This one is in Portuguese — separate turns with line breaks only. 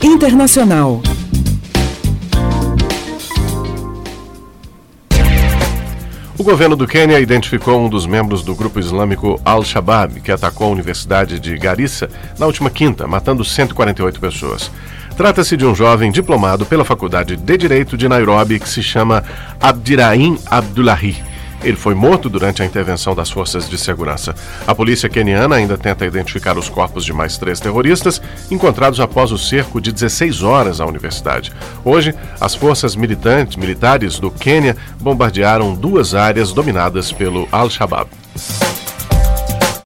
Internacional.
O governo do Quênia identificou um dos membros do grupo islâmico Al-Shabaab, que atacou a Universidade de Garissa na última quinta, matando 148 pessoas. Trata-se de um jovem diplomado pela Faculdade de Direito de Nairobi que se chama Abdirahim Abdullahi. Ele foi morto durante a intervenção das forças de segurança. A polícia queniana ainda tenta identificar os corpos de mais 3 terroristas encontrados após o cerco de 16 horas à universidade. Hoje, as forças militares do Quênia bombardearam 2 áreas dominadas pelo Al-Shabaab.